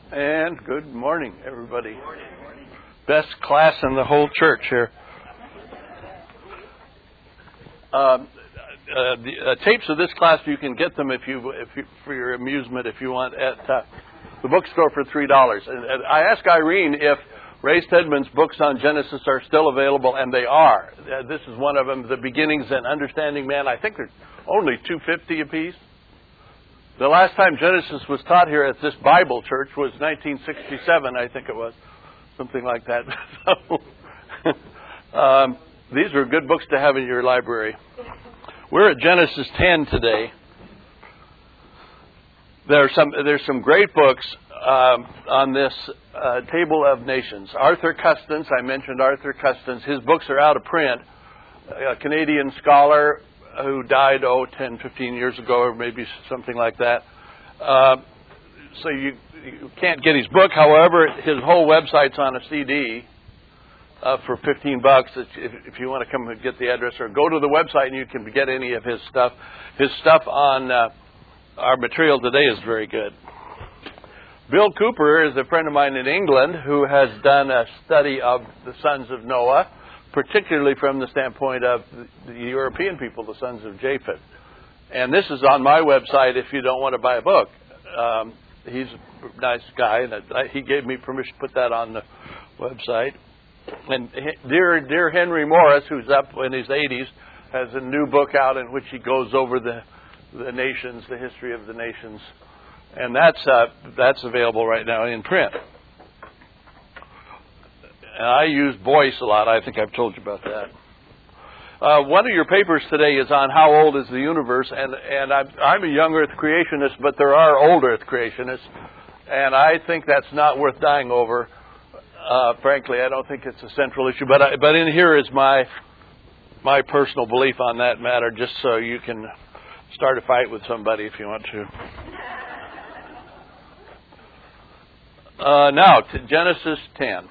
And good morning, everybody. Best class in the whole church here. The tapes of this class, you can get them if you for your amusement, if you want, at the bookstore for $3. And I asked Irene if Ray Stedman's books on Genesis are still available, and they are. This is one of them, The Beginnings and Understanding Man. I think they're only $2.50 apiece. The last time Genesis was taught here at this Bible church was 1967, I think it was, something like that. So, these are good books to have in your library. We're at Genesis 10 today. There's some great books on this table of nations. Arthur Custance, I mentioned Arthur Custance. His books are out of print. A Canadian scholar who died, 10, 15 years ago, or maybe something like that. So you can't get his book. However, his whole website's on a CD for $15 if you want to come and get the address, or go to the website and you can get any of his stuff. His stuff on our material today is very good. Bill Cooper is a friend of mine in England who has done a study of the sons of Noah, particularly from the standpoint of the European people, the sons of Japheth. And this is on my website if you don't want to buy a book. He's a nice guy, and he gave me permission to put that on the website. And dear Henry Morris, who's up in his 80s, has a new book out in which he goes over the nations, the history of the nations. And that's available right now in print. And I use Boyce a lot. I think I've told you about that. One of your papers today is on how old is the universe, and I'm a young Earth creationist, but there are old Earth creationists, and I think that's not worth dying over. Frankly, I don't think it's a central issue, but in here is my personal belief on that matter, just so you can start a fight with somebody if you want to. Now to Genesis 10.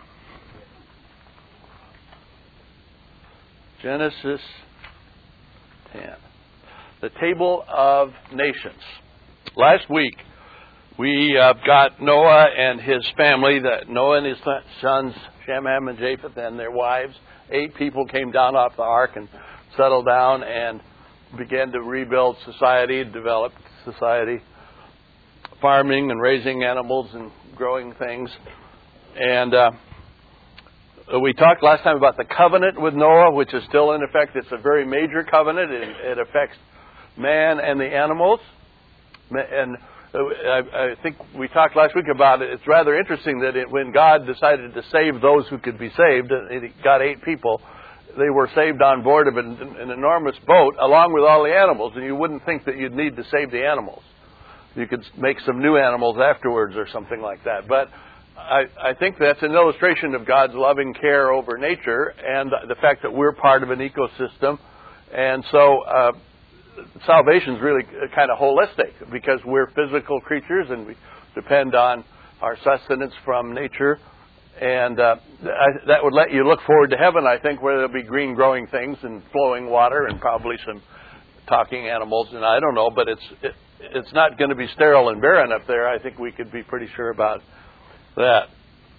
Genesis 10. The Table of Nations. Last week, we got Noah and his family, Noah and his sons, Shem, Ham, and Japheth, and their wives. 8 people came down off the ark and settled down and began to rebuild society, develop society, farming and raising animals and growing things. And we talked last time about the covenant with Noah, which is still in effect. It's a very major covenant. It affects man and the animals. And I think we talked last week about it. It's rather interesting that when God decided to save those who could be saved, He got 8 people. They were saved on board of an enormous boat, along with all the animals. And you wouldn't think that you'd need to save the animals. You could make some new animals afterwards or something like that. But I think that's an illustration of God's loving care over nature and the fact that we're part of an ecosystem. And so salvation is really kind of holistic because we're physical creatures and we depend on our sustenance from nature. And that would let you look forward to heaven, I think, where there'll be green growing things and flowing water and probably some talking animals. And I don't know, but it's not going to be sterile and barren up there. I think we could be pretty sure about that.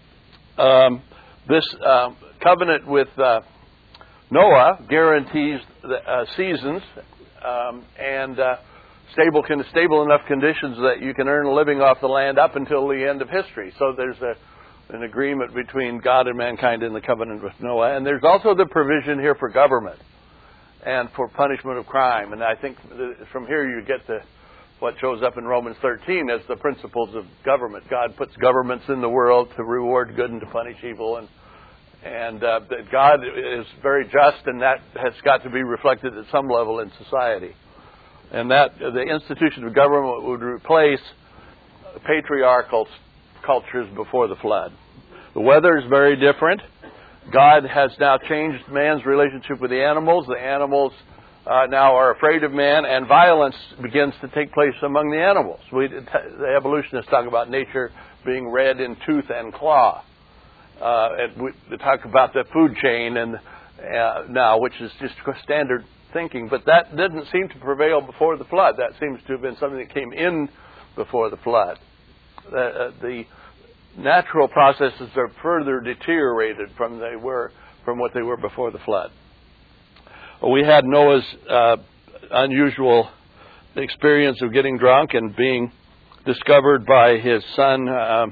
This covenant with Noah guarantees seasons and stable enough conditions that you can earn a living off the land up until the end of history. So there's an agreement between God and mankind in the covenant with Noah. And there's also the provision here for government and for punishment of crime. And I think from here you get what shows up in Romans 13 as the principles of government. God puts governments in the world to reward good and to punish evil, and that God is very just, and that has got to be reflected at some level in society. And that the institution of government would replace patriarchal cultures before the flood. The weather is very different. God has now changed man's relationship with the animals. The animals now are afraid of man, and violence begins to take place among the animals. The evolutionists talk about nature being red in tooth and claw. And we talk about the food chain now, which is just standard thinking. But that didn't seem to prevail before the flood. That seems to have been something that came in before the flood. The natural processes are further deteriorated from what they were before the flood. We had Noah's unusual experience of getting drunk and being discovered by his son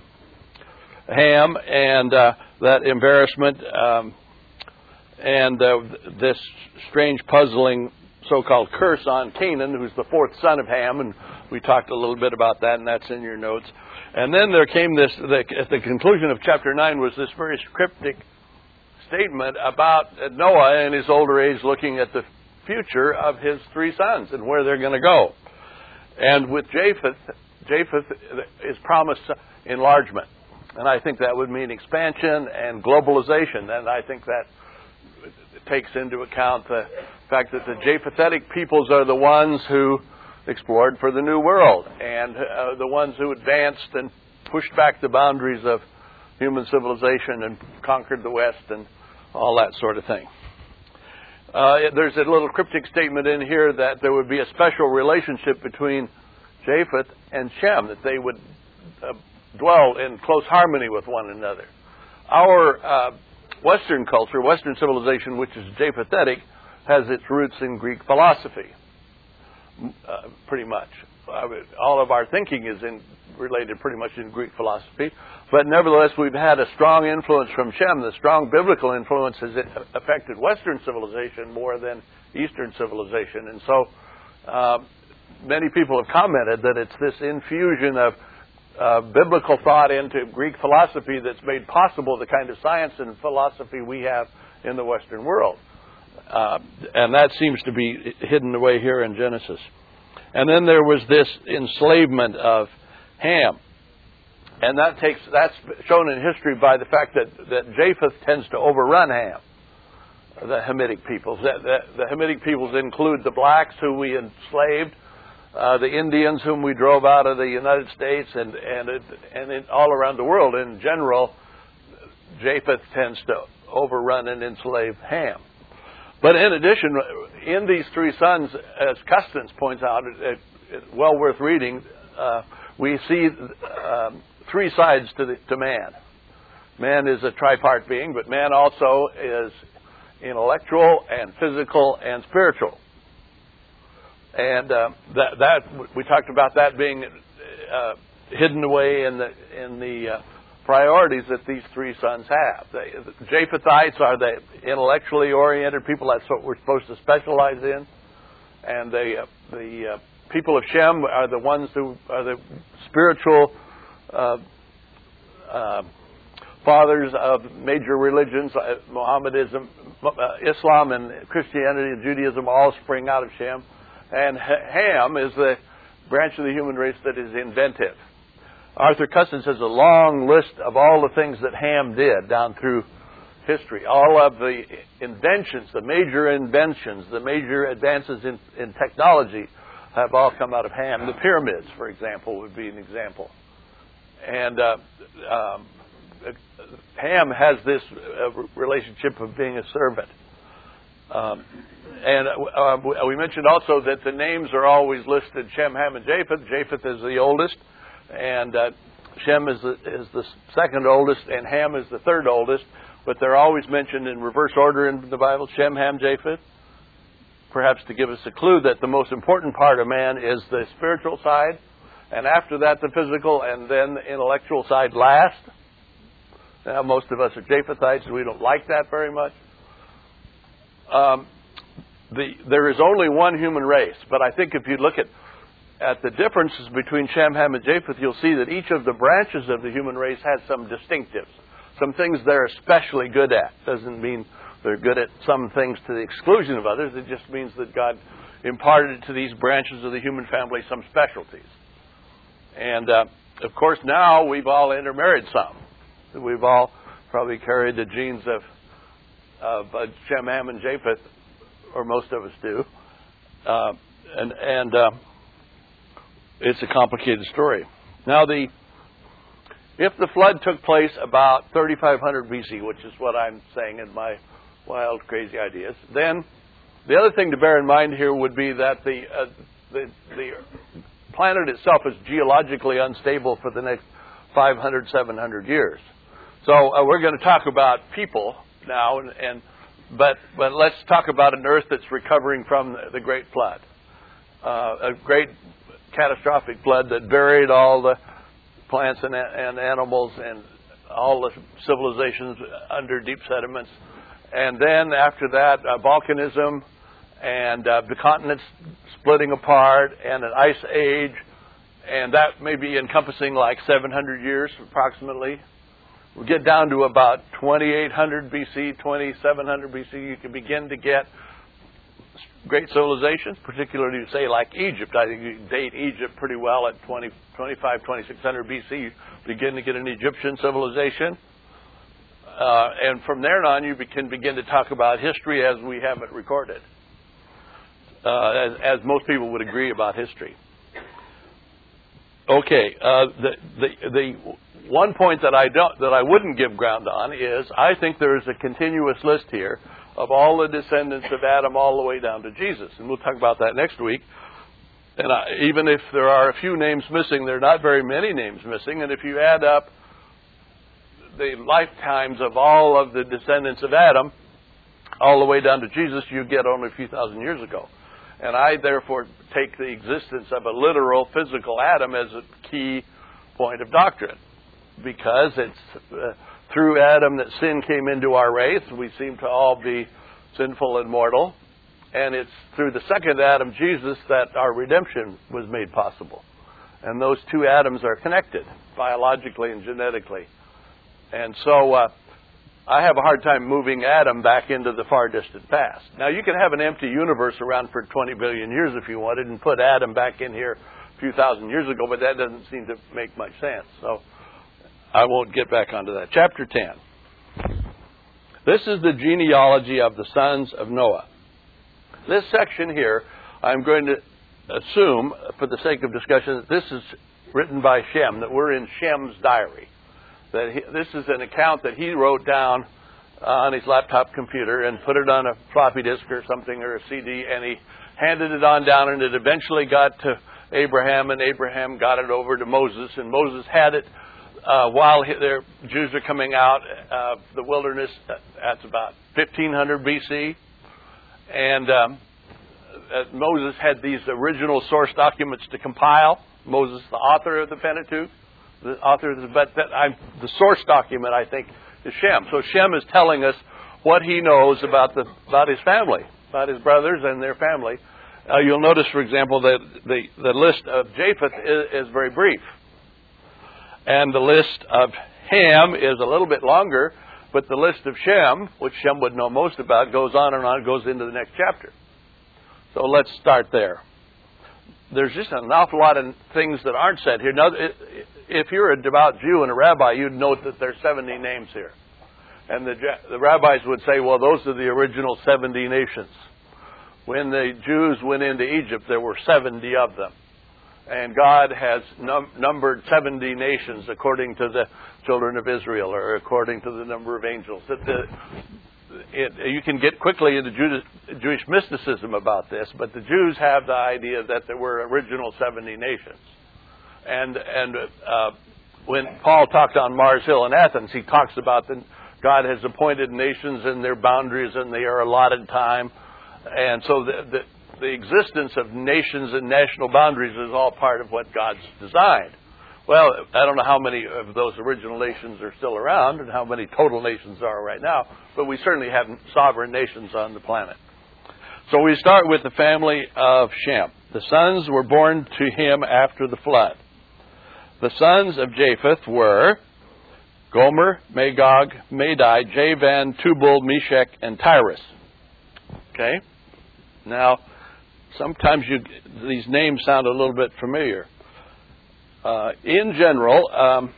Ham, and that embarrassment and this strange, puzzling so-called curse on Canaan, who's the fourth son of Ham, and we talked a little bit about that, and that's in your notes. And then there came this, at the conclusion of chapter 9 was this very cryptic statement about Noah in his older age looking at the future of his three sons and where they're going to go. And with Japheth is promised enlargement. And I think that would mean expansion and globalization. And I think that takes into account the fact that the Japhetic peoples are the ones who explored for the New World and the ones who advanced and pushed back the boundaries of human civilization and conquered the West and all that sort of thing. There's a little cryptic statement in here that there would be a special relationship between Japheth and Shem, that they would dwell in close harmony with one another. Our Western culture, Western civilization, which is Japhetic, has its roots in Greek philosophy, pretty much. All of our thinking is related pretty much in Greek philosophy, but nevertheless we've had a strong influence from Shem. The strong biblical influence has affected Western civilization more than Eastern civilization, and so many people have commented that it's this infusion of biblical thought into Greek philosophy that's made possible the kind of science and philosophy we have in the Western world. And that seems to be hidden away here in Genesis. And then there was this enslavement of Ham. And that's shown in history by the fact that Japheth tends to overrun Ham, the Hamitic peoples. The Hamitic peoples include the blacks who we enslaved, the Indians whom we drove out of the United States, and all around the world. In general, Japheth tends to overrun and enslave Ham. But in addition, in these three sons, as Custance points out, well worth reading, we see three sides to man. Man is a tripart being, but man also is intellectual and physical and spiritual. And that we talked about that being hidden away in the priorities that these three sons have. The Japhethites are the intellectually oriented people. That's what we're supposed to specialize in. And the people of Shem are the ones who are the spiritual fathers of major religions. Mohammedanism, Islam, and Christianity and Judaism all spring out of Shem. And Ham is the branch of the human race that is inventive. Arthur Custance has a long list of all the things that Ham did down through history. All of the inventions, the major inventions, the major advances in technology have all come out of Ham. The pyramids, for example, would be an example. And Ham has this relationship of being a servant. And we mentioned also that the names are always listed Shem, Ham, and Japheth. Japheth is the oldest, and Shem is the second oldest, and Ham is the third oldest. But they're always mentioned in reverse order in the Bible, Shem, Ham, Japheth, perhaps to give us a clue that the most important part of man is the spiritual side, and after that the physical, and then the intellectual side last. Now, most of us are Japhethites, and we don't like that very much. There is only one human race, but I think if you look at the differences between Shem, Ham, and Japheth, you'll see that each of the branches of the human race has some distinctives, some things they're especially good at. Doesn't mean they're good at some things to the exclusion of others. It just means that God imparted to these branches of the human family some specialties. And, of course, now we've all intermarried some. We've all probably carried the genes of Shem, Ham, and Japheth, or most of us do. And it's a complicated story. Now, if the flood took place about 3500 BC, which is what I'm saying in my wild, crazy ideas, then the other thing to bear in mind here would be that the planet itself is geologically unstable for the next 500, 700 years. So we're going to talk about people now, but let's talk about an earth that's recovering from the great flood, a great catastrophic flood that buried all the plants and animals and all the civilizations under deep sediments. And then after that, volcanism and the continents splitting apart and an ice age, and that may be encompassing like 700 years approximately. We get down to about 2800 BC, 2700 BC, you can begin to get great civilizations, particularly say like Egypt. I think you can date Egypt pretty well at 2600 BC. You begin to get an Egyptian civilization. And from there on, you can begin to talk about history as we have it recorded, as most people would agree about history. Okay, the one point that I wouldn't give ground on is I think there is a continuous list here of all the descendants of Adam all the way down to Jesus, and we'll talk about that next week. And even if there are a few names missing, there are not very many names missing, and if you add up the lifetimes of all of the descendants of Adam all the way down to Jesus, you get only a few thousand years ago. And I therefore take the existence of a literal physical Adam as a key point of doctrine, because it's through Adam that sin came into our race. We seem to all be sinful and mortal. And it's through the second Adam, Jesus, that our redemption was made possible. And those two Adams are connected biologically and genetically. And so I have a hard time moving Adam back into the far distant past. Now, you can have an empty universe around for 20 billion years if you wanted and put Adam back in here a few thousand years ago, but that doesn't seem to make much sense. So I won't get back onto that. Chapter 10. This is the genealogy of the sons of Noah. This section here, I'm going to assume, for the sake of discussion, that this is written by Shem, that we're in Shem's diary. This is an account that he wrote down on his laptop computer and put it on a floppy disk or something, or a CD, and he handed it on down, and it eventually got to Abraham, and Abraham got it over to Moses, and Moses had it while their Jews are coming out of the wilderness. That's about 1500 BC. And Moses had these original source documents to compile. Moses, the author of the Pentateuch, the source document, I think, is Shem. So Shem is telling us what he knows about his family, about his brothers and their family. You'll notice, for example, that the list of Japheth is very brief. And the list of Ham is a little bit longer, but the list of Shem, which Shem would know most about, goes on and on, goes into the next chapter. So let's start there. There's just an awful lot of things that aren't said here. Now, if you're a devout Jew and a rabbi, you'd note that there's 70 names here. And the rabbis would say, well, those are the original 70 nations. When the Jews went into Egypt, there were 70 of them. And God has numbered 70 nations according to the children of Israel, or according to the number of angels. You can get quickly into Jewish mysticism about this, but the Jews have the idea that there were original 70 nations. And when Paul talked on Mars Hill in Athens, he talks about that God has appointed nations and their boundaries, and they are allotted time. And so the existence of nations and national boundaries is all part of what God's designed. Well, I don't know how many of those original nations are still around and how many total nations there are right now, but we certainly have sovereign nations on the planet. So we start with the family of Shem. The sons were born to him after the flood. The sons of Japheth were Gomer, Magog, Madai, Javan, Tubal, Meshech, and Tyrus. Okay? Now, sometimes these names sound a little bit familiar. In general,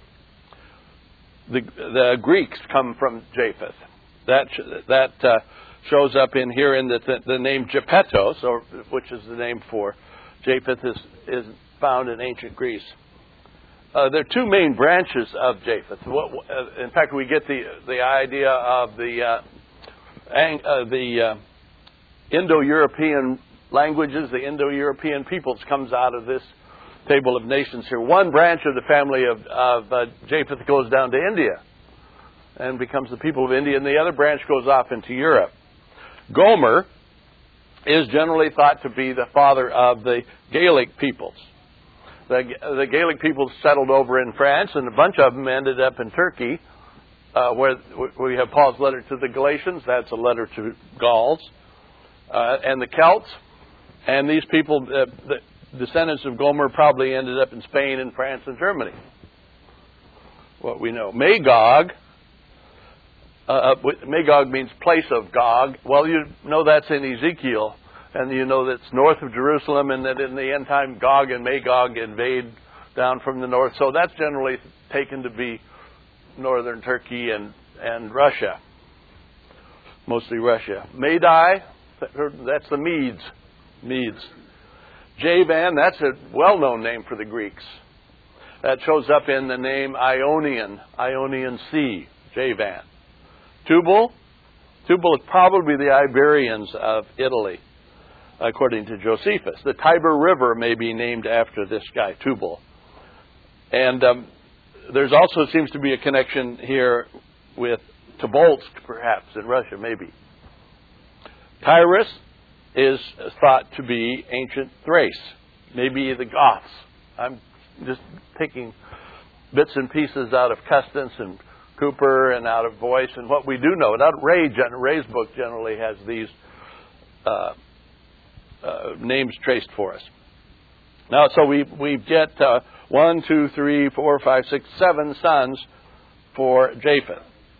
the Greeks come from Japheth. That shows up in here in the name Japetos, which is the name for Japheth, is found in ancient Greece. There are two main branches of Japheth. In fact, we get the idea of the Indo-European languages, the Indo-European peoples, comes out of this table of nations here. One branch of the family of Japheth goes down to India and becomes the people of India, and the other branch goes off into Europe. Gomer is generally thought to be the father of the Gaelic peoples. The Gaelic peoples settled over in France, and a bunch of them ended up in Turkey, where we have Paul's letter to the Galatians. That's a letter to Gauls. And the Celts. And these people, the descendants of Gomer, probably ended up in Spain and France and Germany. What we know. Magog. Magog means place of Gog. Well, you know that's in Ezekiel. And you know that's north of Jerusalem, and that in the end time, Gog and Magog invade down from the north. So that's generally taken to be northern Turkey and Russia. Mostly Russia. Madai, that's the Medes. Javan, that's a well-known name for the Greeks. That shows up in the name Ionian Sea, Javan. Tubal is probably the Iberians of Italy, according to Josephus. The Tiber River may be named after this guy, Tubal. And there's also seems to be a connection here with Tobolsk, perhaps, in Russia, maybe. Tyrus is thought to be ancient Thrace, maybe the Goths. I'm just taking bits and pieces out of Custance and Cooper and out of Voice, and what we do know. Out of Ray's book generally has these names traced for us. Now, so we get 1, 2, 3, 4, 5, 6, 7 sons for Japheth.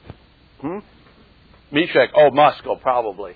Meshach. Oh, Moscow, probably.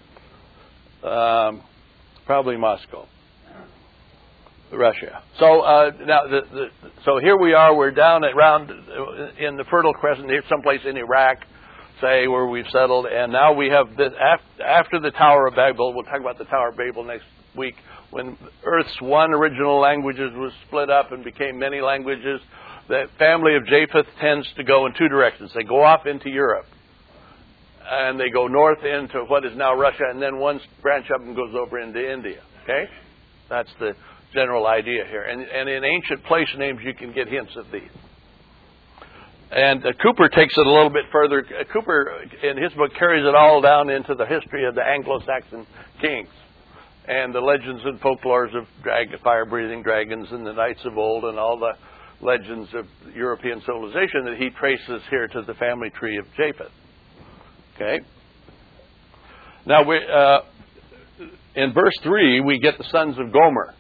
Probably Moscow. Russia. So now, so here we are. We're down around in the Fertile Crescent, here, someplace in Iraq, say, where we've settled. And now we have this after the Tower of Babel. We'll talk about the Tower of Babel next week. When Earth's one original languages was split up and became many languages, the family of Japheth tends to go in two directions. They go off into Europe, and they go north into what is now Russia, and then one branch of them goes over into India. Okay? That's the general idea here. And in ancient place names, you can get hints of these. And Cooper takes it a little bit further. Cooper, in his book, carries it all down into the history of the Anglo-Saxon kings and the legends and folklores of fire-breathing dragons and the knights of old and all the legends of European civilization that he traces here to the family tree of Japheth. Okay? Now, in verse 3, we get the sons of Gomer.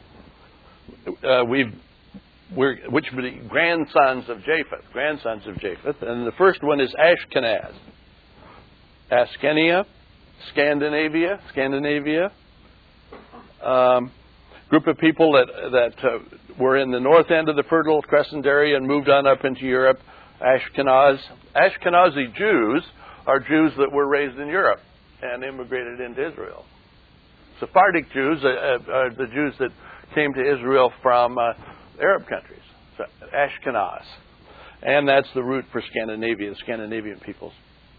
Which would be grandsons of Japheth. And the first one is Ashkenaz. Askenia, Scandinavia. Group of people that were in the north end of the Fertile Crescent area and moved on up into Europe. Ashkenazi Jews are Jews that were raised in Europe and immigrated into Israel. Sephardic Jews are the Jews that came to Israel from Arab countries, so Ashkenaz. And that's the root for Scandinavia, the Scandinavian peoples.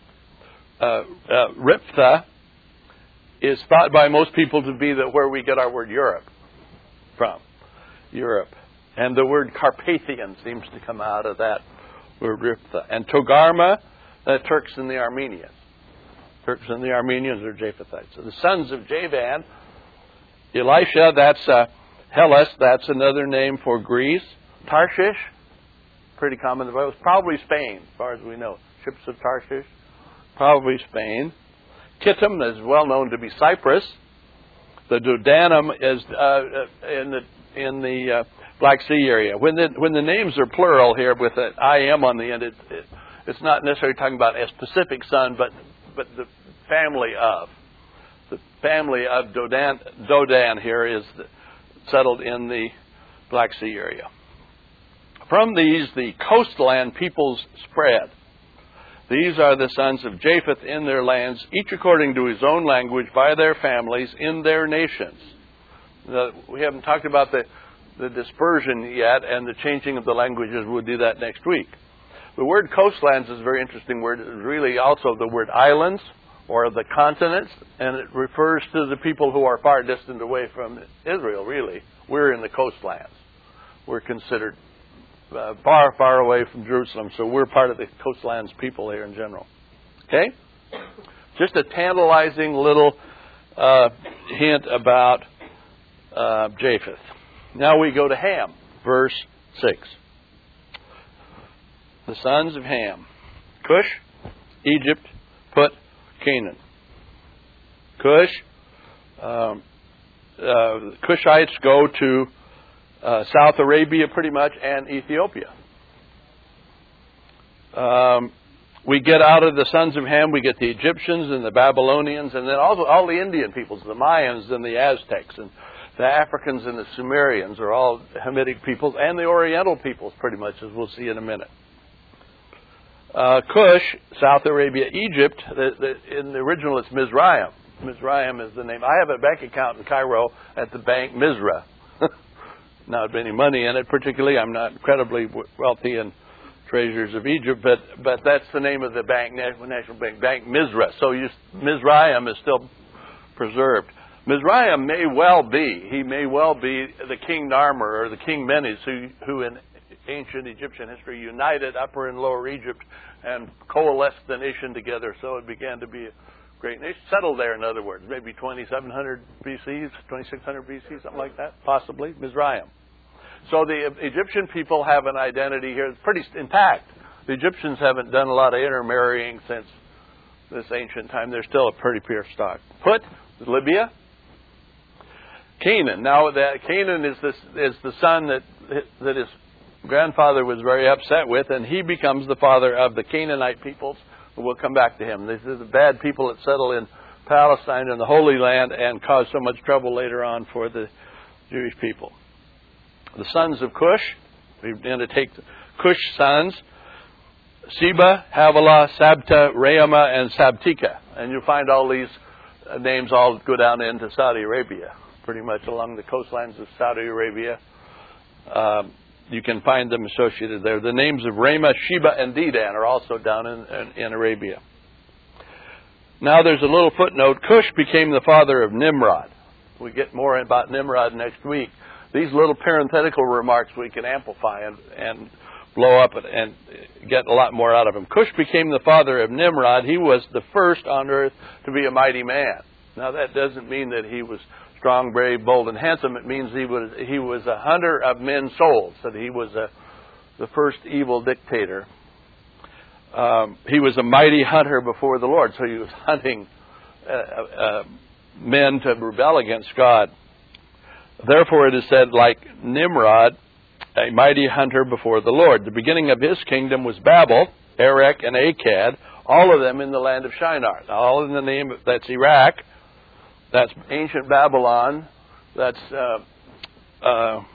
Riphtha is thought by most people to be where we get our word Europe from. Europe. And the word Carpathian seems to come out of that word Riphtha. And Togarma, the Turks and the Armenians. Turks and the Armenians are Japhethites. So the sons of Javan, Elisha, that's Hellas, that's another name for Greece. Tarshish, pretty common. It was probably Spain, as far as we know. Ships of Tarshish, probably Spain. Kittim is well known to be Cyprus. The Dodanum is in the Black Sea area. When the names are plural here with an I-M on the end, it's not necessarily talking about a specific son, but the family of. The family of Dodan here is settled in the Black Sea area. From these, the coastland peoples spread. These are the sons of Japheth in their lands, each according to his own language, by their families, in their nations. We haven't talked about the dispersion yet and the changing of the languages. We'll do that next week. The word coastlands is a very interesting word. It's really also the word islands or the continents, and it refers to the people who are far distant away from Israel, really. We're in the coastlands. we're considered far, far away from Jerusalem, so we're part of the coastlands people here in general. Okay? Just a tantalizing little hint about Japheth. Now we go to Ham, verse 6. The sons of Ham: Cush, Egypt, Put, Canaan. Cush, the Cushites go to South Arabia pretty much, and Ethiopia. We get out of the sons of Ham, we get the Egyptians and the Babylonians, and then also all the Indian peoples, the Mayans and the Aztecs, and the Africans and the Sumerians are all Hamitic peoples, and the Oriental peoples pretty much, as we'll see in a minute. Cush, South Arabia, Egypt, in the original it's Mizraim. Mizraim is the name. I have a bank account in Cairo at the bank Mizra. Not any money in it particularly. I'm not incredibly wealthy in treasures of Egypt, but that's the name of the bank, National Bank, Bank Mizra. So Mizraim is still preserved. Mizraim may well be the King Narmer or the King Menes who in ancient Egyptian history united Upper and Lower Egypt and coalesced the nation together, so it began to be a great nation. Settled there, in other words, maybe 2700 BC, 2600 BC, something like that, possibly, Mizraim. So the Egyptian people have an identity here that's pretty intact. The Egyptians haven't done a lot of intermarrying since this ancient time. They're still a pretty pure stock. Put, Libya. Canaan. Now, Canaan is the son that his grandfather was very upset with, and he becomes the father of the Canaanite peoples. We'll come back to him. These are the bad people that settle in Palestine and the Holy Land and cause so much trouble later on for the Jewish people. The sons of Cush, we're going to take the Cush sons: Sheba, Havilah, Sabta, Raama, and Sabtika. And you'll find all these names all go down into Saudi Arabia, pretty much along the coastlines of Saudi Arabia. You can find them associated there. The names of Raama, Sheba, and Dedan are also down in Arabia. Now there's a little footnote. Cush became the father of Nimrod. We get more about Nimrod next week. These little parenthetical remarks we can amplify and blow up and get a lot more out of him. Cush became the father of Nimrod. He was the first on earth to be a mighty man. Now that doesn't mean that he was strong, brave, bold, and handsome. It means he was a hunter of men's souls. That he was the first evil dictator. He was a mighty hunter before the Lord. So he was hunting men to rebel against God. Therefore it is said, like Nimrod, a mighty hunter before the Lord. The beginning of his kingdom was Babel, Erech, and Akkad, all of them in the land of Shinar. All in the name of, that's Iraq, that's ancient Babylon, that's the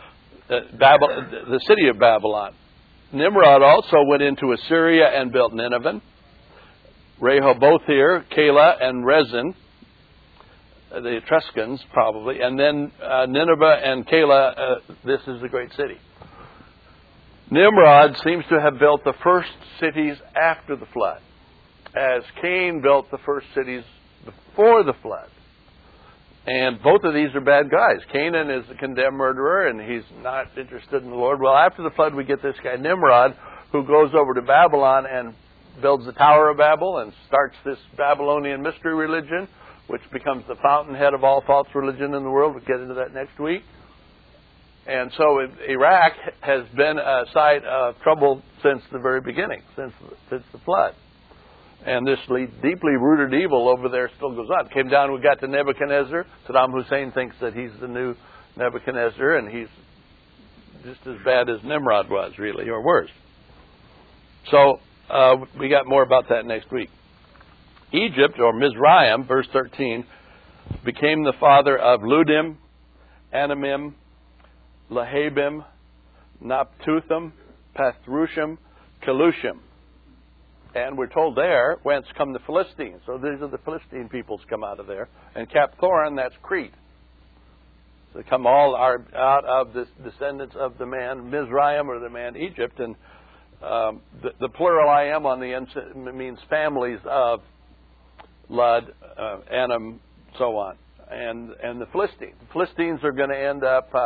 city of Babylon. Nimrod also went into Assyria and built Nineveh, Rehoboth-ir, Calah, and Rezin, the Etruscans probably, and then Nineveh and Calah, this is the great city. Nimrod seems to have built the first cities after the flood, as Cain built the first cities before the flood. And both of these are bad guys. Canaan is a condemned murderer, and he's not interested in the Lord. Well, after the flood, we get this guy Nimrod, who goes over to Babylon and builds the Tower of Babel and starts this Babylonian mystery religion, which becomes the fountainhead of all false religion in the world. We'll get into that next week. And so Iraq has been a site of trouble since the very beginning, since the flood. And this deeply rooted evil over there still goes on. Came down, we got to Nebuchadnezzar. Saddam Hussein thinks that he's the new Nebuchadnezzar, and he's just as bad as Nimrod was, really, or worse. So we got more about that next week. Egypt, or Mizraim, verse 13, became the father of Ludim, Anamim, Lahabim, Naptuthim, Pathrushim, Kelushim. And we're told there, whence come the Philistines. So these are the Philistine peoples come out of there. And Capthoron, that's Crete. So they come all out of the descendants of the man Mizraim, or the man Egypt. And the plural I am on the end means families of Lud, Anam, so on. And the Philistines. The Philistines are going to end up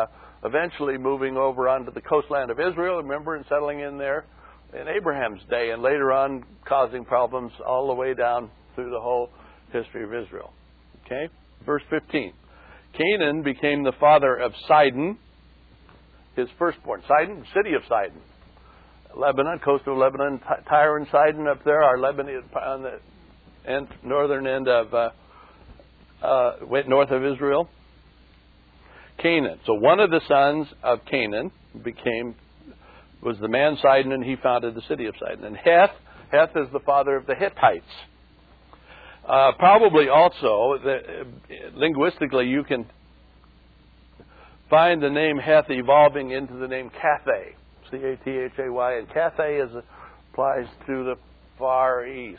eventually moving over onto the coastland of Israel, remember, and settling in there in Abraham's day, and later on causing problems all the way down through the whole history of Israel. Okay? Verse 15. Canaan became the father of Sidon, his firstborn. Sidon, city of Sidon. Lebanon, coast of Lebanon, Tyre and Sidon up there are Lebanon on the northern end of north of Israel. Canaan. So one of the sons of Canaan was the man Sidon, and he founded the city of Sidon. And Heth is the father of the Hittites. Probably also, linguistically, you can find the name Heth evolving into the name Cathay, C-A-T-H-A-Y, and Cathay applies to the Far East,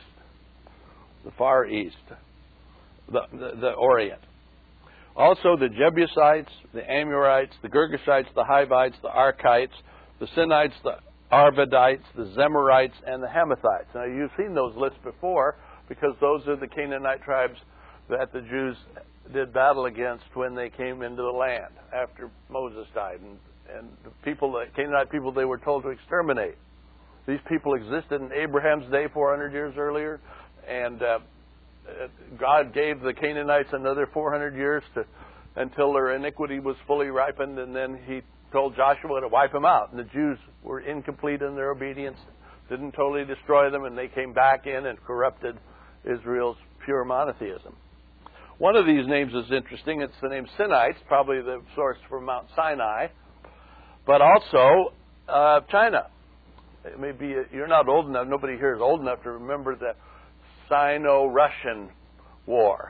the Orient. Also, the Jebusites, the Amorites, the Girgashites, the Hivites, the Arkites, the Sinites, the Arvadites, the Zemarites, and the Hamathites. Now, you've seen those lists before, because those are the Canaanite tribes that the Jews did battle against when they came into the land after Moses died. And the Canaanite people, they were told to exterminate. These people existed in Abraham's day 400 years earlier, and God gave the Canaanites another 400 years until their iniquity was fully ripened, and then he told Joshua to wipe them out. And the Jews were incomplete in their obedience, didn't totally destroy them, and they came back in and corrupted Israel's pure monotheism. One of these names is interesting. It's the name Sinites, probably the source for Mount Sinai, but also China. It may be you're not old enough, nobody here is old enough to remember the Sino-Russian War.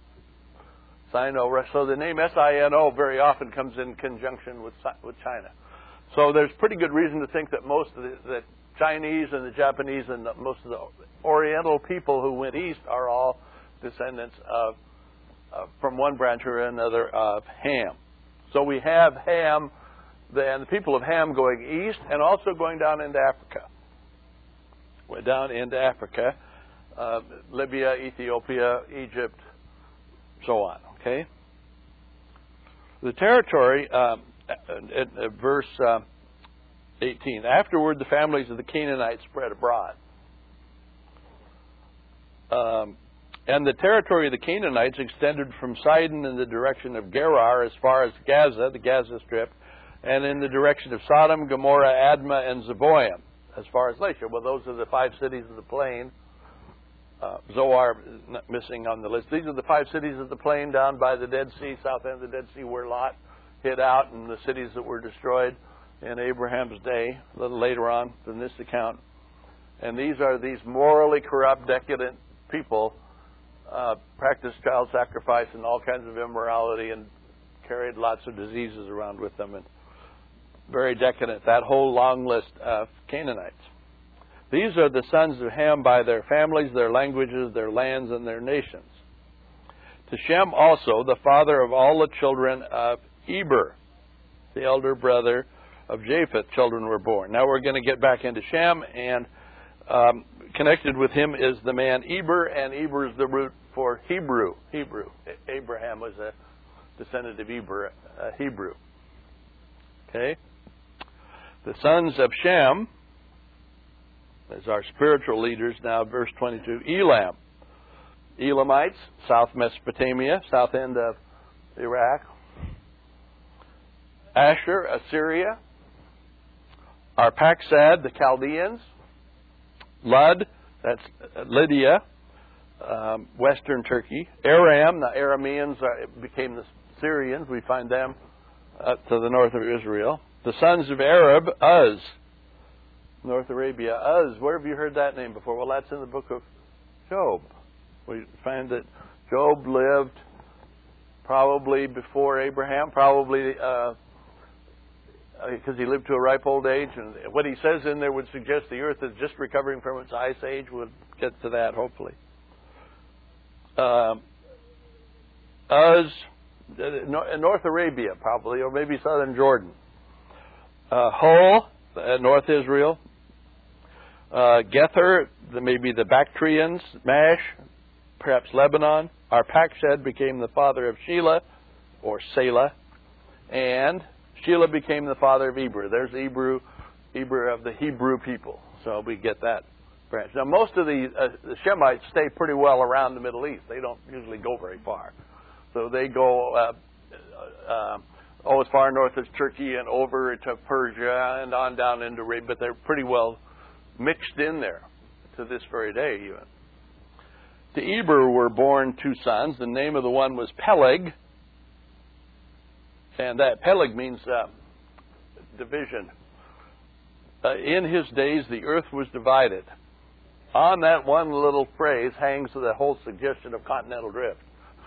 So the name Sino very often comes in conjunction with China. So there's pretty good reason to think that most of the Chinese and the Japanese and most of the Oriental people who went east are all descendants of from one branch or another of Ham. So we have Ham, the people of Ham going east and also going down into Africa. We're down into Africa, Libya, Ethiopia, Egypt, so on. Okay. The territory, verse 18. Afterward, the families of the Canaanites spread abroad. And the territory of the Canaanites extended from Sidon in the direction of Gerar as far as Gaza, the Gaza Strip, and in the direction of Sodom, Gomorrah, Admah, and Zeboim as far as Lasha. Well, those are the 5 cities of the plain. Zoar is missing on the list. These are the 5 cities of the plain down by the Dead Sea, south end of the Dead Sea, where Lot hid out, and the cities that were destroyed in Abraham's day, a little later on than this account. And these are these morally corrupt, decadent people, practiced child sacrifice and all kinds of immorality and carried lots of diseases around with them, and very decadent, that whole long list of Canaanites. These are the sons of Ham by their families, their languages, their lands, and their nations. To Shem also, the father of all the children of Eber, the elder brother of Japheth, children were born. Now we're going to get back into Shem, and connected with him is the man Eber, and Eber is the root for Hebrew. Abraham was a descendant of Eber, Hebrew. Okay? The sons of Shem, as our spiritual leaders now, verse 22, Elam. Elamites, South Mesopotamia, south end of Iraq. Asher, Assyria. Arphaxad, the Chaldeans. Lud, that's Lydia, western Turkey. Aram, the Arameans became the Syrians. We find them to the north of Israel. The sons of Arab, Uz, North Arabia. Uz, where have you heard that name before? Well, that's in the book of Job. We find that Job lived probably before Abraham, probably because he lived to a ripe old age. And what he says in there would suggest the earth is just recovering from its ice age. We'll get to that, hopefully. Uz, North Arabia, probably, or maybe southern Jordan. Hol, North Israel. Gether, maybe the Bactrians. Mash, perhaps Lebanon. Arphaxad became the father of Shelah, or Selah. And Shelah became the father of Eber. There's Eber of the Hebrew people. So we get that branch. Now, most of the Shemites stay pretty well around the Middle East. They don't usually go very far. So they go as far north as Turkey and over to Persia and on down into Arabia, but they're pretty well mixed in there to this very day even. To Eber were born two sons. The name of the one was Peleg, and that Peleg means division. In his days the earth was divided. On that one little phrase hangs the whole suggestion of continental drift,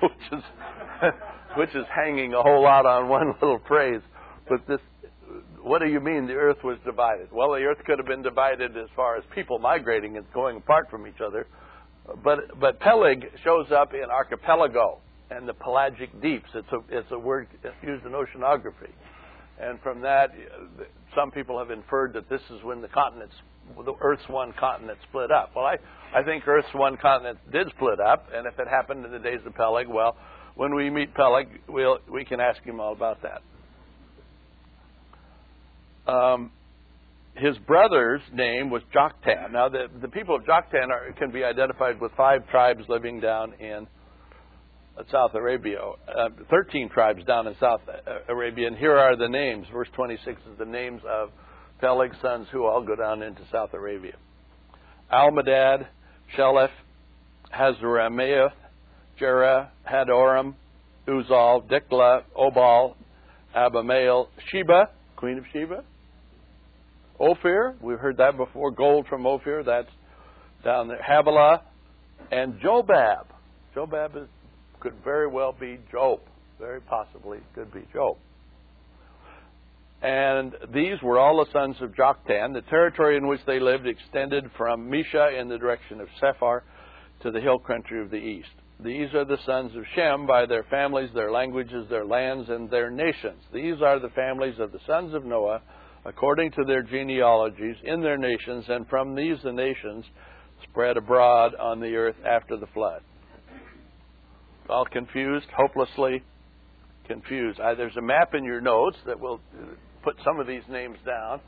which is hanging a whole lot on one little phrase. But this, what do you mean the earth was divided? Well, the earth could have been divided as far as people migrating and going apart from each other. But Peleg shows up in archipelago and the pelagic deeps. It's a word used in oceanography. And from that, some people have inferred that this is when the Earth's one continent split up. Well, I think Earth's one continent did split up, and if it happened in the days of Peleg, well, when we meet Peleg, we can ask him all about that. His brother's name was Joktan. Now, the people of Joktan can be identified with 5 tribes living down in South Arabia, 13 tribes down in South Arabia, and here are the names. Verse 26 is the names of Peleg's sons who all go down into South Arabia. Almadad, Sheleph, Hazaramath, Jerah, Hadoram, Uzal, Diklah, Obal, Abimael, Sheba, queen of Sheba, Ophir, we've heard that before, gold from Ophir, that's down there, Havilah, and Jobab. Jobab could very well be Job. Very possibly could be Job. And these were all the sons of Joktan. The territory in which they lived extended from Mesha in the direction of Sephar to the hill country of the east. These are the sons of Shem by their families, their languages, their lands, and their nations. These are the families of the sons of Noah, according to their genealogies, in their nations, and from these the nations spread abroad on the earth after the flood. All confused, hopelessly confused. There's a map in your notes that will put some of these names down.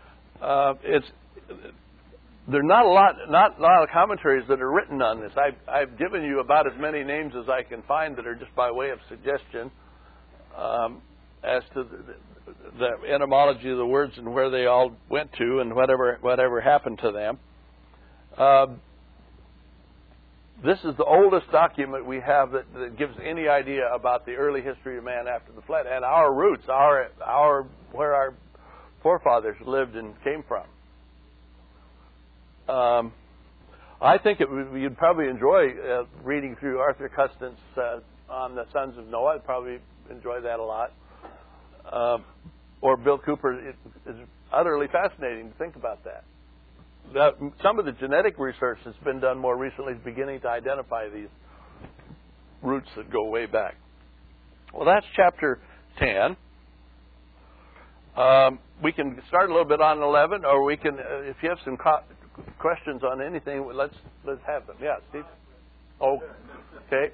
There are not a lot of commentaries that are written on this. I've given you about as many names as I can find that are just by way of suggestion as to the etymology of the words and where they all went to and whatever happened to them. This is the oldest document we have that gives any idea about the early history of man after the flood and our roots, where our forefathers lived and came from. I think you'd probably enjoy reading through Arthur Custance on the sons of Noah. I'd probably enjoy that a lot. Or Bill Cooper. It's utterly fascinating to think about that. Some of the genetic research that's been done more recently is beginning to identify these roots that go way back. Well, that's chapter 10. We can start a little bit on 11, or we can, if you have some questions on anything, let's have them. Yeah, Steve? Oh, okay.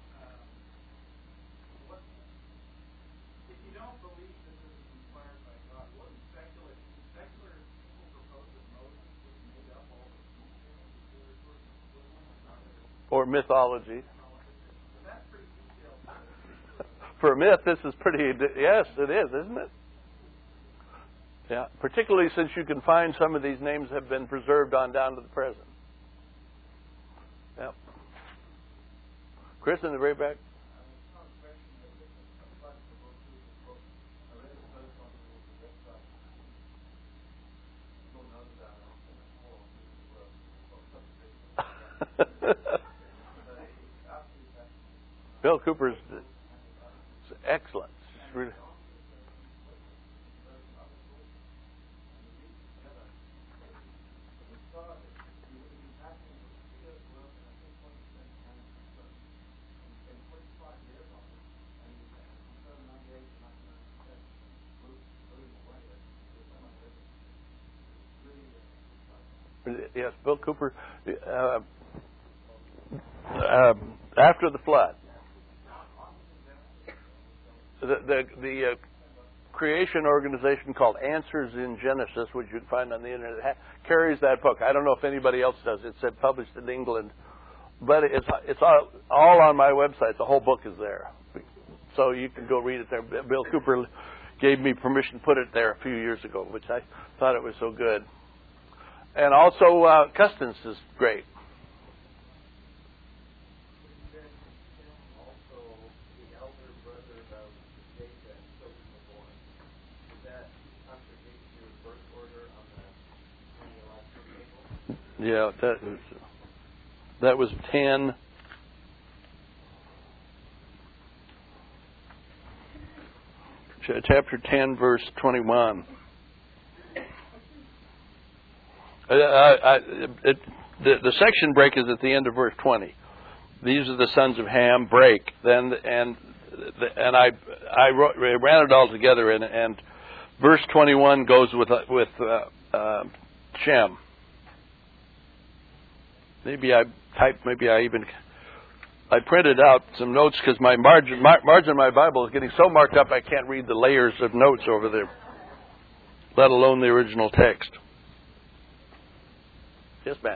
Or mythology. For a myth, this is pretty, yes, it is, isn't it? Yeah, particularly since you can find some of these names have been preserved on down to the present. Yeah. Chris in the very back. Bill Cooper's excellent. Really. Yes, Bill Cooper. After the flood, the creation organization called Answers in Genesis, which you can find on the internet, carries that book. I don't know if anybody else does. It's published in England, but it's all on my website. The whole book is there, so you can go read it there. Bill Cooper gave me permission to put it there a few years ago, which I thought it was so good. And also, Custance is great. Yeah, that was 10. Chapter 10, verse 21. The section break is at the end of verse 20. These are the sons of Ham. Break. Then I ran it all together, and verse 21 goes with Shem. Maybe I printed out some notes because my margin of my Bible is getting so marked up I can't read the layers of notes over there, let alone the original text. Yes, ma'am.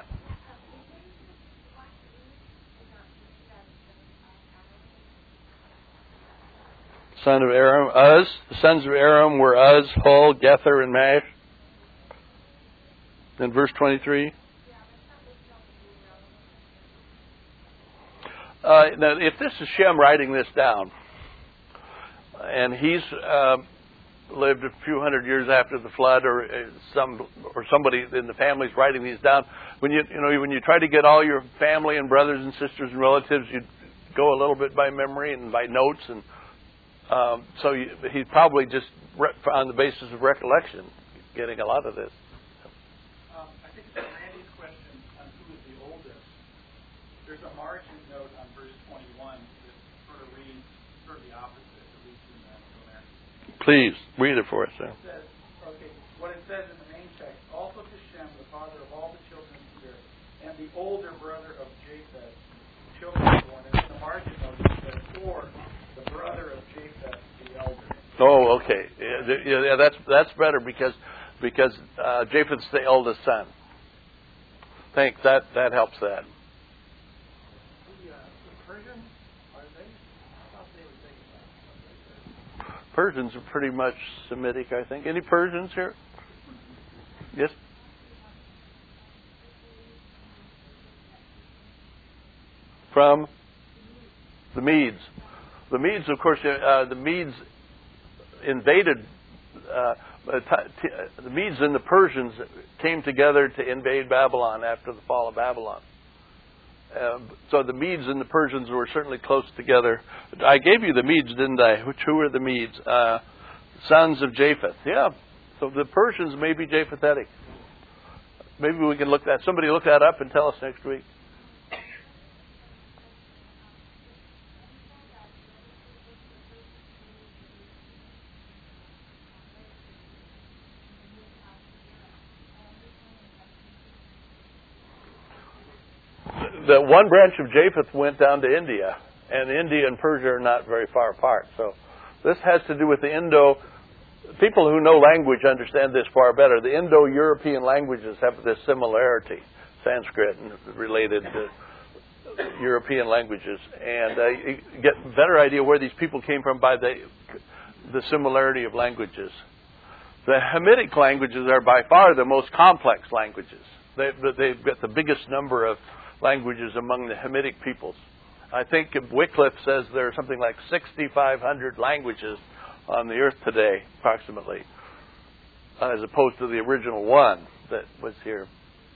Son of Aram, Uz. The sons of Aram were Uz, Hul, Gether, and Mash. In verse 23. Now, if this is Shem writing this down, and he's lived a few hundred years after the flood, or somebody in the family's writing these down, when you try to get all your family and brothers and sisters and relatives, you go a little bit by memory and by notes, and so he's probably just on the basis of recollection getting a lot of this. I think it's Randy's question on who is the oldest. There's a margin note on verse 21 that sort of reads sort of the opposite, at least in the there. Please read it for us, sir. What it says in the main text, also to Shem, the father of all the children of Eber, and the older brother of Japheth, children born. And in the margin note it says, or the brother of Japheth, the elder. Oh, okay. Yeah, that's better because Japheth's the eldest son. Thanks. That helps that. Persians are pretty much Semitic, I think. Any Persians here? Yes? From the Medes. The Medes, of course, the Medes invaded. The Medes and the Persians came together to invade Babylon after the fall of Babylon. So the Medes and the Persians were certainly close together. I gave you the Medes, didn't I? Who are the Medes? Sons of Japheth. Yeah. So the Persians may be Japhethetic. Maybe we can somebody look that up and tell us next week. The one branch of Japheth went down to India, and India and Persia are not very far apart. So this has to do with the people who know language understand this far better. The Indo-European languages have this similarity, Sanskrit and related European languages. And you get a better idea where these people came from by the similarity of languages. The Hamitic languages are by far the most complex languages. They've got the biggest number of languages among the Hamitic peoples. I think Wycliffe says there are something like 6,500 languages on the earth today, approximately, as opposed to the original one that was here.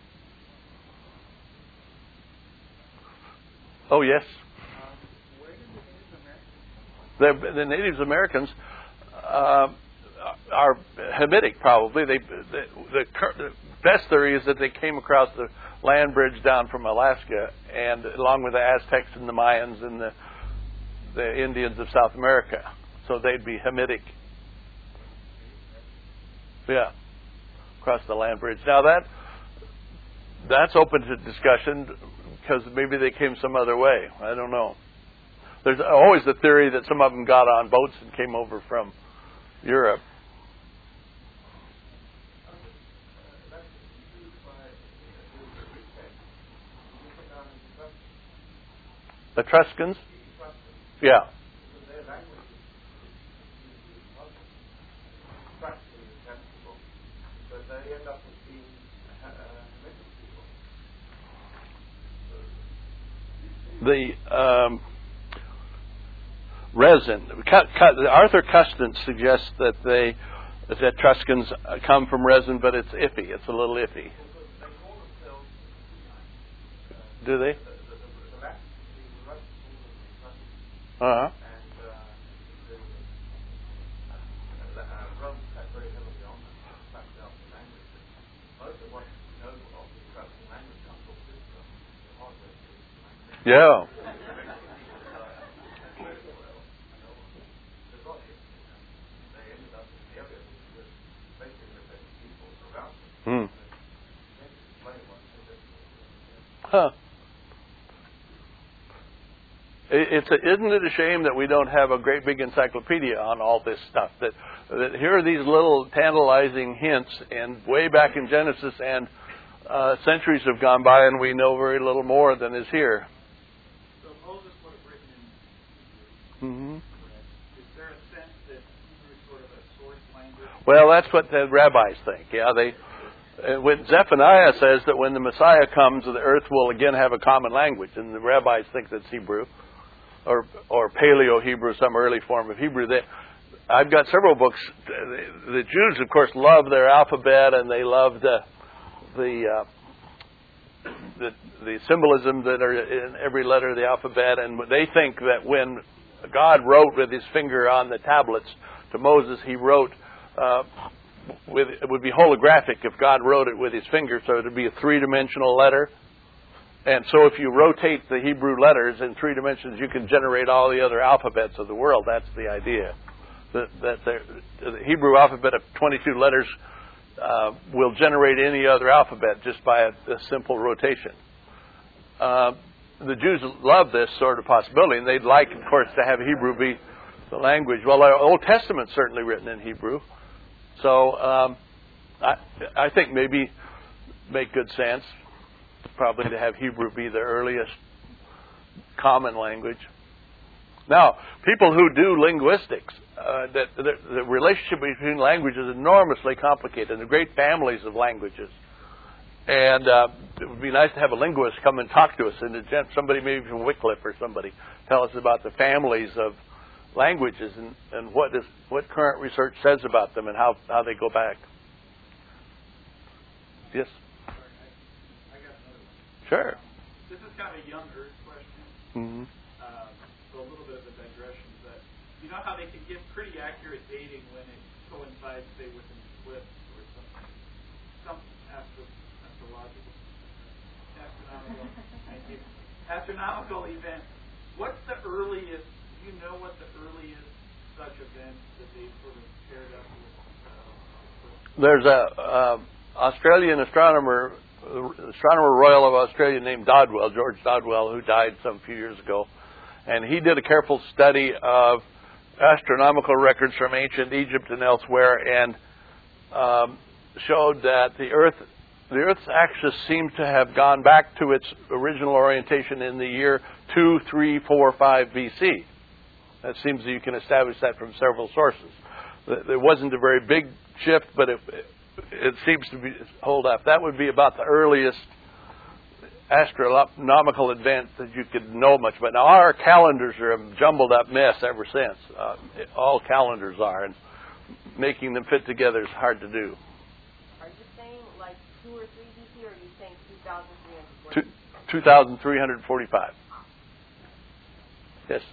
Oh, yes? Where did The Native Americans are Hamitic, probably. The best theory is that they came across the land bridge down from Alaska, and along with the Aztecs and the Mayans and the Indians of South America. So they'd be Hamitic. Yeah, across the land bridge. Now that's open to discussion because maybe they came some other way. I don't know. There's always the theory that some of them got on boats and came over from Europe. Etruscans? Yeah. The resin. Arthur Custon suggests that the Etruscans come from resin, but it's iffy. It's a little iffy. Do they? Uh-huh. Yeah. Hmm. Huh. Isn't it a shame that we don't have a great big encyclopedia on all this stuff? That here are these little tantalizing hints, and way back in Genesis, and centuries have gone by, and we know very little more than is here. So Moses would have written in Mm-hmm. Is there a sense that Hebrew is sort of a source language? Well, that's what the rabbis think. Yeah, when Zephaniah says that when the Messiah comes, the earth will again have a common language, and the rabbis think that's Hebrew, or Paleo-Hebrew, some early form of Hebrew. I've got several books. The Jews, of course, love their alphabet, and they love the symbolism that are in every letter of the alphabet, and they think that when God wrote with his finger on the tablets to Moses, he wrote it would be holographic if God wrote it with his finger, so it would be a three-dimensional letter. And so if you rotate the Hebrew letters in three dimensions, you can generate all the other alphabets of the world. That's the idea. That the Hebrew alphabet of 22 letters will generate any other alphabet just by a simple rotation. The Jews love this sort of possibility, and they'd like, of course, to have Hebrew be the language. Well, our Old Testament's certainly written in Hebrew. So I think maybe make good sense probably to have Hebrew be the earliest common language. Now, people who do linguistics, the relationship between languages is enormously complicated, and the great families of languages. And it would be nice to have a linguist come and talk to us, and somebody maybe from Wycliffe or somebody tell us about the families of languages and what current research says about them and how they go back. Yes? I got another one. Sure. This is kind of a young Earth question. Mm-hmm. So a little bit of a digression, but you know how they can give pretty accurate dating when it coincides, say, with an eclipse or something, some astronomical event. What's the earliest? Do you know what the earliest such event that they sort of paired up with? There's a Australian astronomer royal of Australia named Dodwell, George Dodwell, who died some few years ago, and he did a careful study of astronomical records from ancient Egypt and elsewhere, and showed that the Earth's axis seemed to have gone back to its original orientation in the year 2, 3, 4, 5 BC. It seems that you can establish that from several sources. There wasn't a very big shift, but it seems to hold up. That would be about the earliest astronomical event that you could know much about. Now, our calendars are a jumbled up mess ever since. All calendars are, and making them fit together is hard to do. Are you saying like 2 or 3 BC, or are you saying 2,345? 2,345. Yes?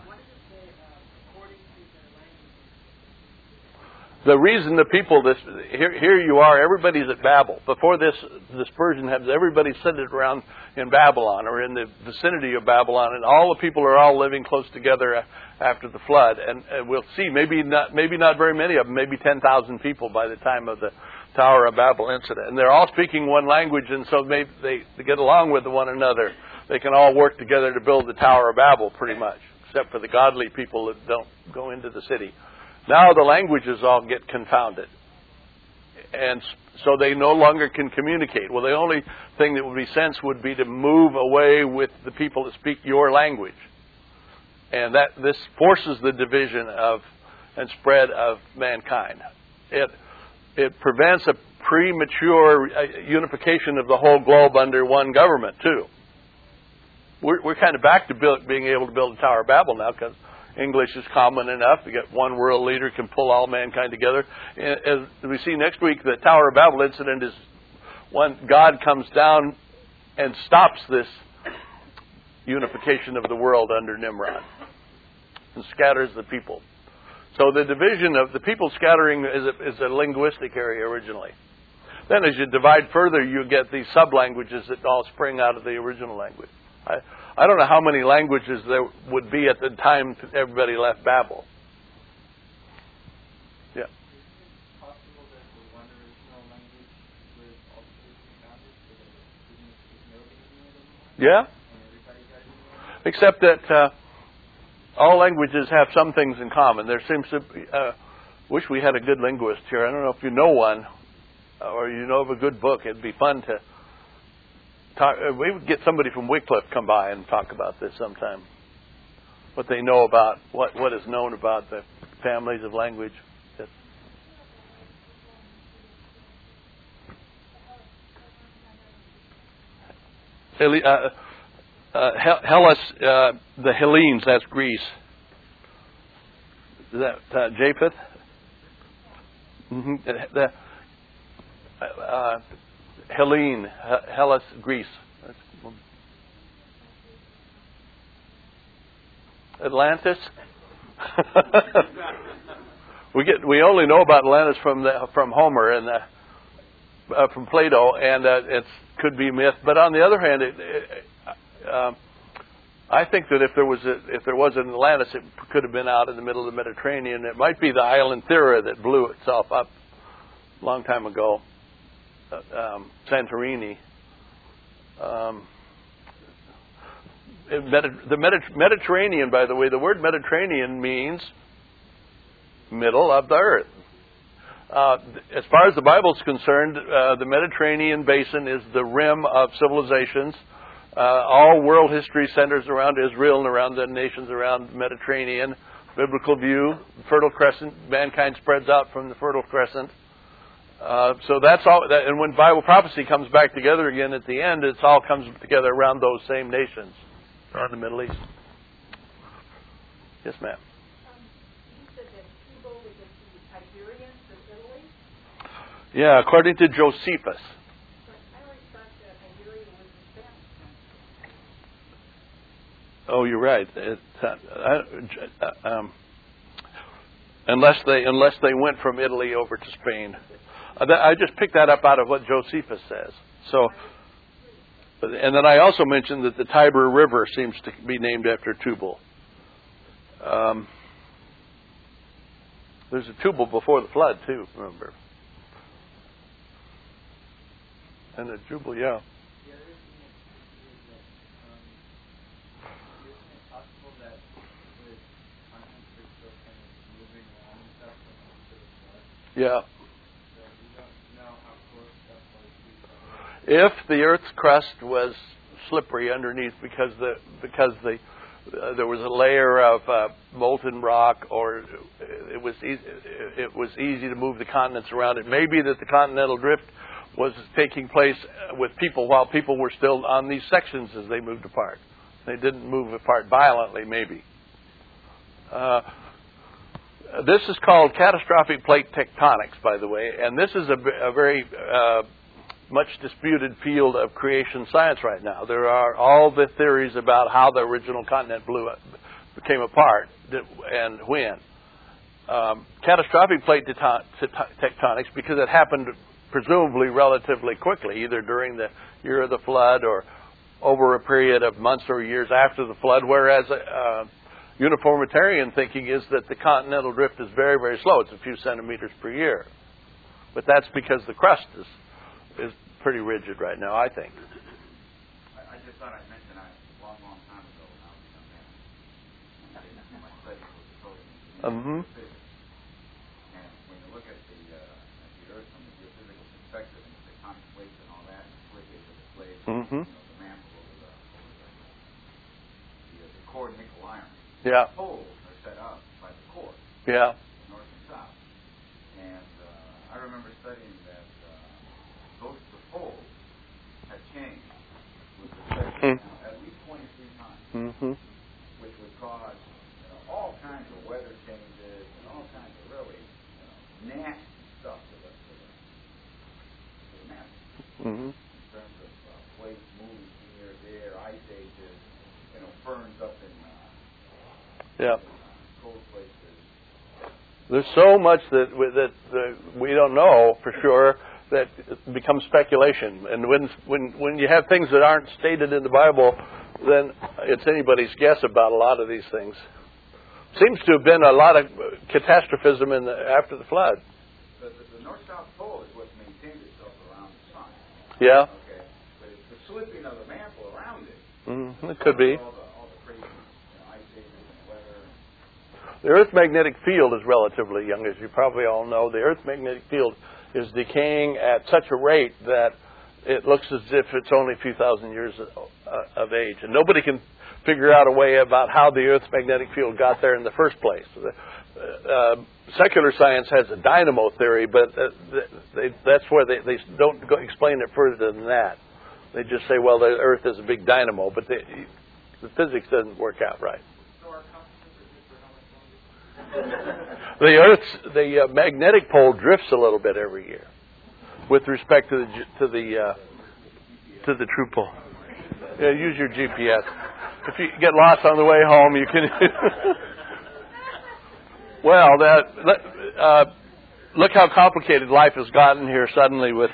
The reason the people, here you are, everybody's at Babel. Before this dispersion happens, everybody's centered around in Babylon or in the vicinity of Babylon, and all the people are all living close together after the flood. And we'll see, maybe not very many of them, maybe 10,000 people by the time of the Tower of Babel incident. And they're all speaking one language, and so maybe they get along with one another. They can all work together to build the Tower of Babel, pretty much, except for the godly people that don't go into the city. Now the languages all get confounded. and so they no longer can communicate. Well, the only thing that would be sense would be to move away with the people that speak your language. And this forces the division of and spread of mankind. It prevents a premature unification of the whole globe under one government, too. We're kind of back to being able to build a Tower of Babel now because English is common enough. You get one world leader can pull all mankind together. As we see next week, the Tower of Babel incident is when God comes down and stops this unification of the world under Nimrod and scatters the people. So the division of the people scattering is a linguistic area originally. Then as you divide further, you get these sub-languages that all spring out of the original language. I don't know how many languages there would be at the time everybody left Babel. Yeah. Is it possible that the one original language was also founded so that it didn't speak nobody knew it anymore? Yeah. And everybody got it? Except that all languages have some things in common. There seems to be, wish we had a good linguist here. I don't know if you know one or you know of a good book. It'd be fun to talk. We would get somebody from Wycliffe come by and talk about this sometime. What they know about, what is known about the families of language. Yes. Hellas, the Hellenes, that's Greece. Is that Japheth? Mm-hmm. Hellene, Hellas, Greece. Atlantis. we only know about Atlantis from Homer and from Plato, and it could be myth. But on the other hand, I think that if there was an Atlantis, it could have been out in the middle of the Mediterranean. It might be the island Thera that blew itself up a long time ago. Santorini. The Mediterranean, by the way, the word Mediterranean means middle of the earth. As far as the Bible is concerned, the Mediterranean basin is the rim of civilizations. All world history centers around Israel and around the nations around the Mediterranean. Biblical view, Fertile Crescent, mankind spreads out from the Fertile Crescent. So that's all. And when Bible prophecy comes back together again at the end, it all comes together around those same nations around the Middle East. Yes, ma'am. You said that Tubal was in the Iberians of Italy? Yeah, according to Josephus. But I always thought that Iberia was the Spanish. Oh, you're right. Unless they went from Italy over to Spain. I just picked that up out of what Josephus says. So, and then I also mentioned that the Tiber River seems to be named after Tubal. There's a Tubal before the flood too, remember? And a Jubal, yeah. The other thing is that isn't it possible that with continents are still kind of moving along and stuff from after the flood? Yeah. So we don't know how close stuff was to each other. If the Earth's crust was slippery underneath because there was a layer of molten rock, or it was easy to move the continents around it. Maybe that the continental drift was taking place with people while people were still on these sections as they moved apart. They didn't move apart violently, maybe. This is called catastrophic plate tectonics, by the way, and this is a very much disputed field of creation science right now. There are all the theories about how the original continent became apart and when. Catastrophic plate tectonics, because it happened presumably relatively quickly, either during the year of the flood or over a period of months or years after the flood, whereas uniformitarian thinking is that the continental drift is very, very slow. It's a few centimeters per year. But that's because the crust is pretty rigid right now, I think. I just thought I'd mention a long time ago when I was a young man, my studies was petroleum engineering. And when you look at the Earth from the geophysical Mm-hmm. The mantle over the cord nickel iron. Yeah. The poles are set up by the cord, Yeah. north and south. And I remember studying that both the poles had changed with the setting at least 23 times, Mm-hmm. which would cause all kinds of weather changes and all kinds of really nasty stuff to the mantle. Mm-hmm. In terms of plates moving here, there, ice ages, ferns up in cold places. There's so much that we don't know for sure that it becomes speculation. And when you have things that aren't stated in the Bible, then it's anybody's guess about a lot of these things. Seems to have been a lot of catastrophism after the flood. The north-south pole is what's maintained itself around the sun. Yeah. Okay. But it's the slipping of the mantle around it. Mm-hmm. It could be. All the crazy ice ages and weather. The Earth's magnetic field is relatively young, as you probably all know. The Earth's magnetic field is decaying at such a rate that it looks as if it's only a few thousand years of age. And nobody can figure out a way about how the Earth's magnetic field got there in the first place. Secular science has a dynamo theory, but that's where they don't explain it further than that. They just say, well, the Earth is a big dynamo, but the physics doesn't work out right. The magnetic pole drifts a little bit every year, with respect to the true pole. Yeah, use your GPS. If you get lost on the way home, you can. Well, look how complicated life has gotten here suddenly with.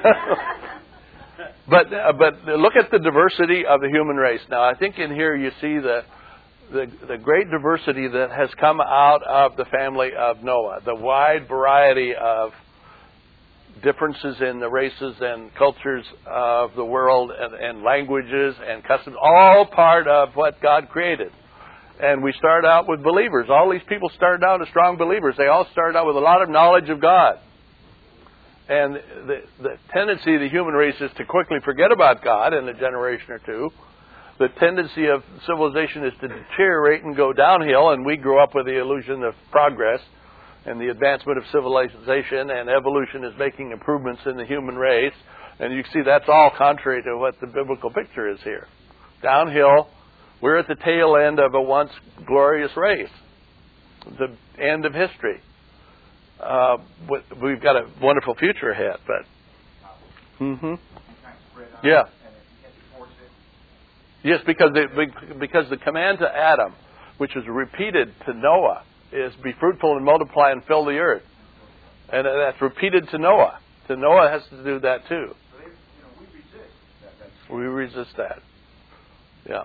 But look at the diversity of the human race. Now, I think in here you see the great diversity that has come out of the family of Noah, the wide variety of differences in the races and cultures of the world and languages and customs, all part of what God created. And we start out with believers. All these people started out as strong believers. They all started out with a lot of knowledge of God. And the tendency of the human race is to quickly forget about God in a generation or two. The tendency of civilization is to deteriorate and go downhill, and we grow up with the illusion of progress, and the advancement of civilization and evolution is making improvements in the human race. And you see that's all contrary to what the biblical picture is here. Downhill, we're at the tail end of a once glorious race, the end of history. We've got a wonderful future ahead, but yeah. Yes, because the command to Adam, which is repeated to Noah, is be fruitful and multiply and fill the earth. And that's repeated to Noah. So Noah has to do that too. We resist that. Yeah.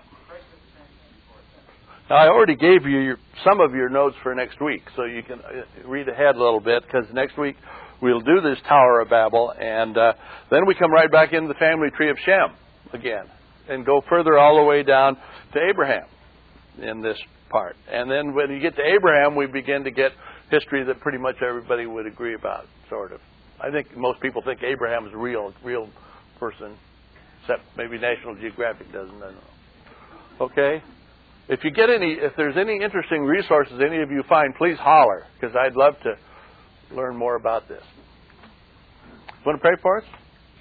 Now, I already gave you some of your notes for next week, so you can read ahead a little bit, because next week we'll do this Tower of Babel, and then we come right back into the family tree of Shem again, and go further all the way down to Abraham in this part. And then when you get to Abraham, we begin to get history that pretty much everybody would agree about, sort of. I think most people think Abraham is a real person, except maybe National Geographic doesn't. I don't know. Okay? If there's any interesting resources any of you find, please holler, because I'd love to learn more about this. Want to pray for us?